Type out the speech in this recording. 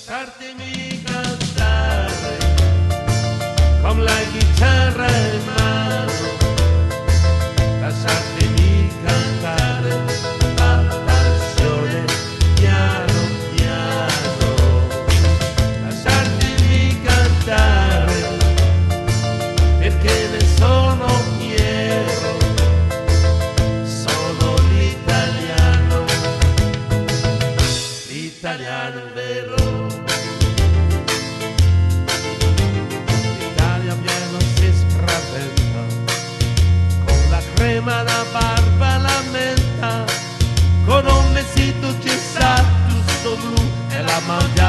lasciartimi cantare con la chitarra in mano, lasciartimi cantare a passione piano piano, lasciartimi cantare perché ne sono fiero, sono l'italiano, l'italiano vero. Crema la barba, la menta, con un vestito gessato, tutto blu e la maglia